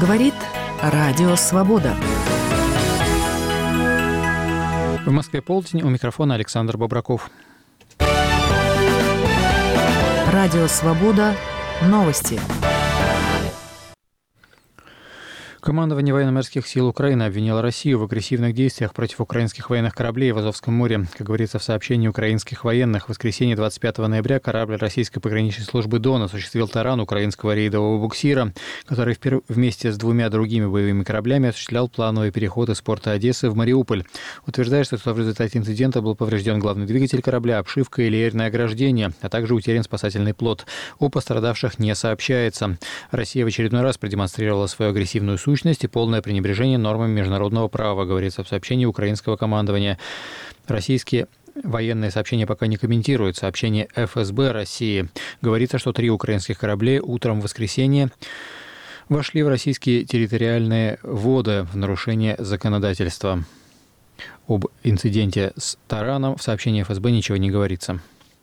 Говорит Радио Свобода. В Москве полдень, у микрофона Александр Бобраков. Радио Свобода. Новости. Командование военно-морских сил Украины обвинило Россию в агрессивных действиях против украинских военных кораблей в Азовском море. Как говорится в сообщении украинских военных, в воскресенье 25 ноября корабль российской пограничной службы «Дон» осуществил таран украинского рейдового буксира, который вместе с двумя другими боевыми кораблями осуществлял плановый переход из порта Одессы в Мариуполь. Утверждает, что в результате инцидента был поврежден главный двигатель корабля, обшивка и леерное ограждение, а также утерян спасательный плот. О пострадавших не сообщается. Россия в очередной раз продемонстрировала свою агрессивную сущность и полное пренебрежение нормами международного права, говорится в сообщении украинского командования. Российские военные сообщения пока не комментируют. Сообщение ФСБ России говорится, что 3 украинских корабля утром в воскресенье вошли в российские территориальные воды в нарушение законодательства. Об инциденте с тараном в сообщении ФСБ ничего не говорится.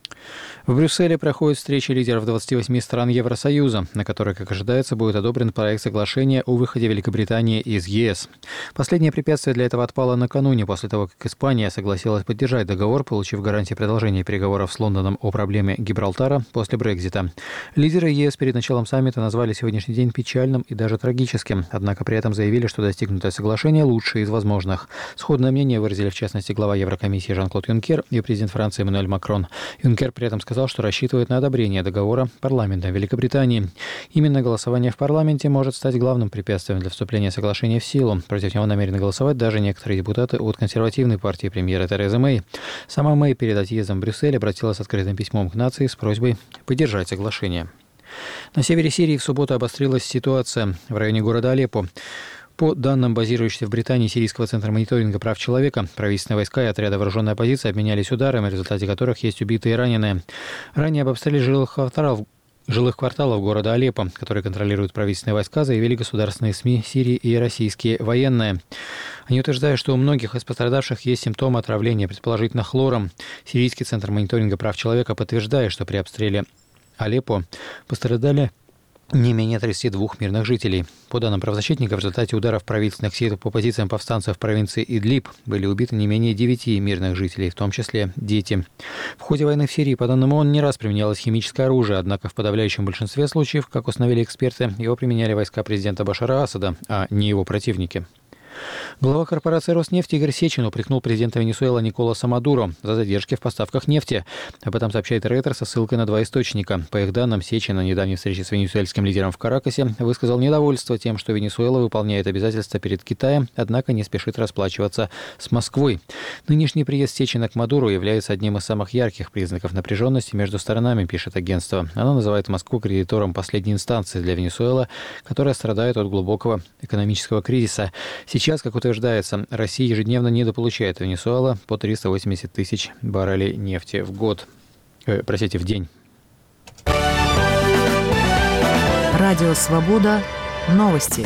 В Брюсселе проходит встреча лидеров 28 стран Евросоюза, на которой, как ожидается, будет одобрен проект соглашения о выходе Великобритании из ЕС. Последнее препятствие для этого отпало накануне, после того, как Испания согласилась поддержать договор, получив гарантии продолжения переговоров с Лондоном о проблеме Гибралтара после Брексита. Лидеры ЕС перед началом саммита назвали сегодняшний день печальным и даже трагическим, однако при этом заявили, что достигнутое соглашение лучшее из возможных. Сходное мнение выразили в частности глава Еврокомиссии Жан-Клод Юнкер и президент Франции Эммануэль Макрон. Юнкер при этом сказал, что рассчитывает на одобрение договора парламента Великобритании. Именно голосование в парламенте может стать главным препятствием для вступления соглашения в силу. Против него намерены голосовать даже некоторые депутаты от консервативной партии премьера Терезы Мэй. Сама Мэй перед отъездом в Брюссель обратилась с открытым письмом к нации с просьбой поддержать соглашение. На севере Сирии в субботу обострилась ситуация в районе города Алеппо. По данным базирующегося в Британии Сирийского центра мониторинга прав человека, правительственные войска и отряды вооруженной оппозиции обменялись ударами, в результате которых есть убитые и раненые. Ранее об обстреле жилых кварталов города Алеппо, которые контролируют правительственные войска, заявили государственные СМИ Сирии и российские военные. Они утверждают, что у многих из пострадавших есть симптомы отравления, предположительно хлором. Сирийский центр мониторинга прав человека подтверждает, что при обстреле Алеппо пострадали не менее 32 мирных жителей. По данным правозащитников, в результате ударов правительственных сил по позициям повстанцев в провинции Идлиб были убиты не менее 9 мирных жителей, в том числе дети. В ходе войны в Сирии, по данным ООН, не раз применялось химическое оружие, однако в подавляющем большинстве случаев, как установили эксперты, его применяли войска президента Башара Асада, а не его противники. Глава корпорации «Роснефть» Игорь Сечин упрекнул президента Венесуэлы Николаса Мадуро за задержки в поставках нефти. Об этом сообщает Рейтер со ссылкой на 2 источника. По их данным, Сечин на недавней встрече с венесуэльским лидером в Каракасе высказал недовольство тем, что Венесуэла выполняет обязательства перед Китаем, однако не спешит расплачиваться с Москвой. Нынешний приезд Сечина к Мадуру является одним из самых ярких признаков напряженности между сторонами, пишет агентство. Оно называет Москву кредитором последней инстанции для Венесуэлы, которая страдает от глубокого экономического кризиса. Сейчас, как утверждается, Россия ежедневно недополучает от Венесуэлы по 380 тысяч баррелей нефти в день. Радио Свобода. Новости.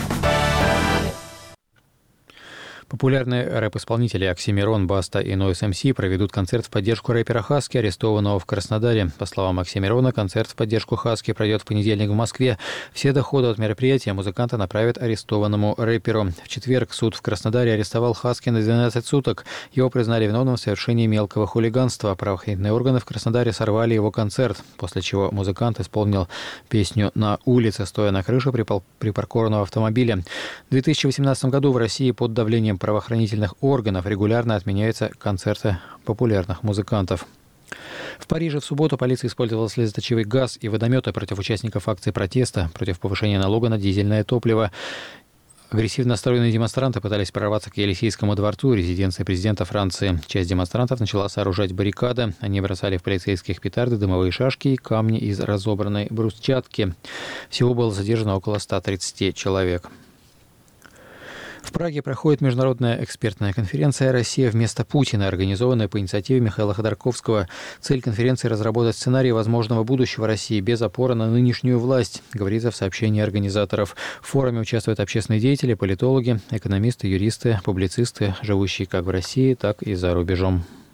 Популярные рэп-исполнители Оксимирон, Баста и Нойз МС проведут концерт в поддержку рэпера Хаски, арестованного в Краснодаре. По словам Оксимирона, концерт в поддержку Хаски пройдет в понедельник в Москве. Все доходы от мероприятия музыканта направят арестованному рэперу. В четверг суд в Краснодаре арестовал Хаски на 12 суток. Его признали виновным в совершении мелкого хулиганства. Правоохранительные органы в Краснодаре сорвали его концерт, после чего музыкант исполнил песню на улице, стоя на крыше припаркованного автомобиля. В 2018 году в России под давлением правоохранительных органов регулярно отменяются концерты популярных музыкантов. В Париже в субботу полиция использовала слезоточивый газ и водометы против участников акции протеста против повышения налога на дизельное топливо. Агрессивно настроенные демонстранты пытались прорваться к Елисейскому дворцу, резиденции президента Франции. Часть демонстрантов начала сооружать баррикады. Они бросали в полицейских петарды, дымовые шашки и камни из разобранной брусчатки. Всего было задержано около 130 человек. В Праге проходит международная экспертная конференция «Россия вместо Путина», организованная по инициативе Михаила Ходорковского. Цель конференции – разработать сценарий возможного будущего России без опоры на нынешнюю власть, говорится в сообщении организаторов. В форуме участвуют общественные деятели, политологи, экономисты, юристы, публицисты, живущие как в России, так и за рубежом.